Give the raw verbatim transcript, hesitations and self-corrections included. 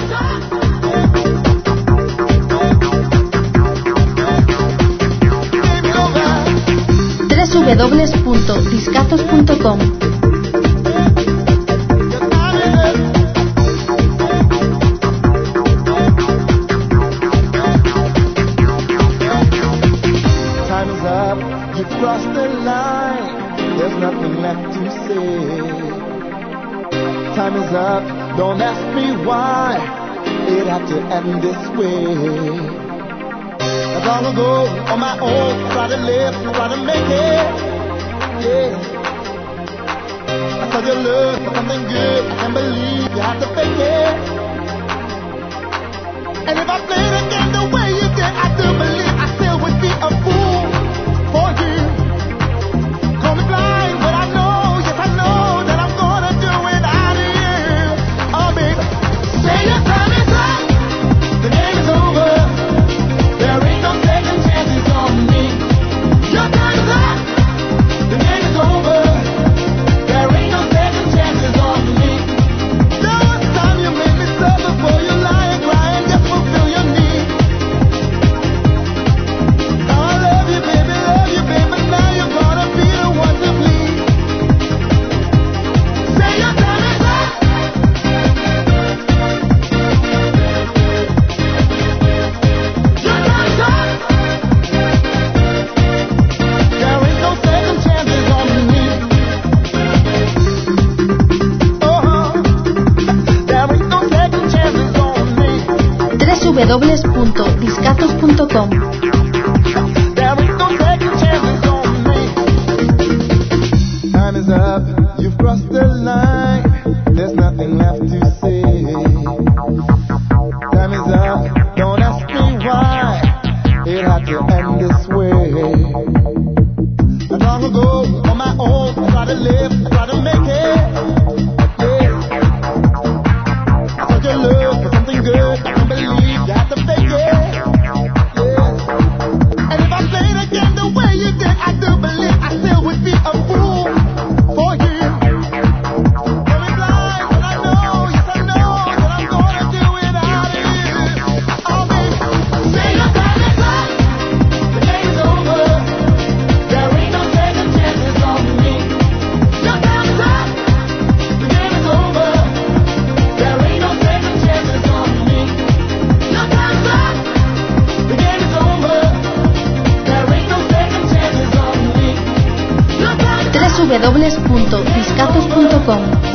w w w punto discazos punto com. Time is up, you crossed the line, there's nothing left to say. Time is up, don't ask me why it had to end this way. Long ago, on my own, try to live, try to make it, yeah. I saw your love for something good, I can't believe you had to fake it. And if I played the game the way you did, I do believe I still would be a fool for you. Call me blind, but I know, yes I know that I'm gonna do without you. Oh baby, say your time is up, the game is over. There ain't no second chances on me. Your time is up, the game is over. There ain't no second chances on me. There was time you made me suffer for you, lying, crying, just fulfill your need. Now I love you, baby, love you, baby. Now you're gonna be the one to bleed. Say your time is up. Your time is up. There ain't no second chances on me. Oh, there ain't no second chances on me. w w w punto discazos punto com. There ain't no second chances on me. Time is up, you've crossed the line. There's nothing left to say. Time is up, don't ask me why it had to end this way. Not long ago, on my own, I tried to live, I tried to make it. Yeah. I thought your love was something good, I can't believe you had to fake it. Yeah. And if I played again the way you did, I do believe I still would be a fool for you. Call me blind, but I know, yes I know that I'm gonna do without you. Oh baby, say your time is up, the game is over. There ain't no second chances on me. Your time is up, the game is over. There ain't no second chances on me. Your time is up, the game is over. There ain't no second chances on me. Your time is up. w w w punto discazos punto com.